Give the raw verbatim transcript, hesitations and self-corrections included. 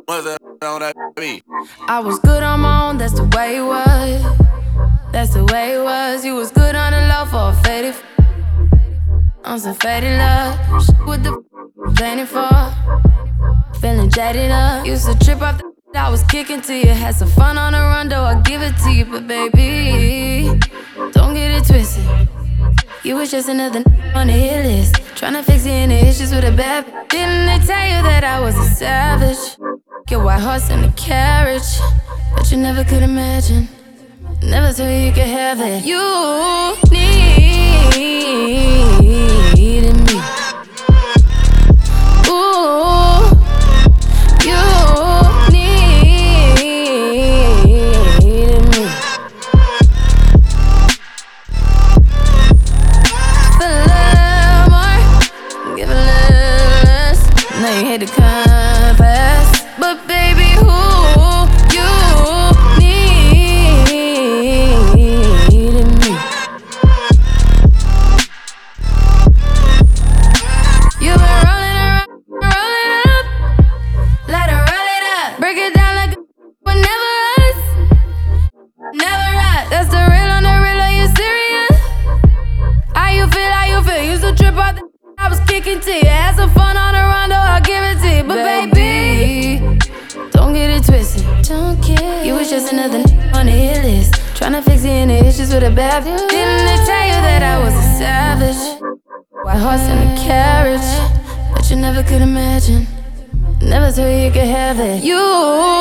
What's that on that beat? I was good on my own, that's the way it was. That's the way it was. You was good on the low for a faded. On some faded love. What the planning for? Feeling jaded up. Used to trip off the I was kicking to you. Had some fun on the run, though I give it to you. But baby, don't get it twisted. You was just another on the hit list. Tryna fix any issues with a bad. Didn't they tell you that I was a savage? Your white horse in the carriage, but you never could imagine. Never thought you could have it. You needed me. Ooh, you needed me. Feel a little more, give a little less. Now you hate the compass, but baby, who you needed me. You been rolling around, rolling up, let her roll it up. Break it down like a but never us, never us. That's the real on the real, are you serious? How you feel, how you feel? Used to trip out the I was kicking to you. Had some fun on the rondo, I'll give it to you. But baby, don't get it twisted. Don't get You was just another on the hit list. Tryna fix any issues with a bad. Didn't they tell you that I was a savage? White horse in the carriage, but you never could imagine. Never thought you could have it. You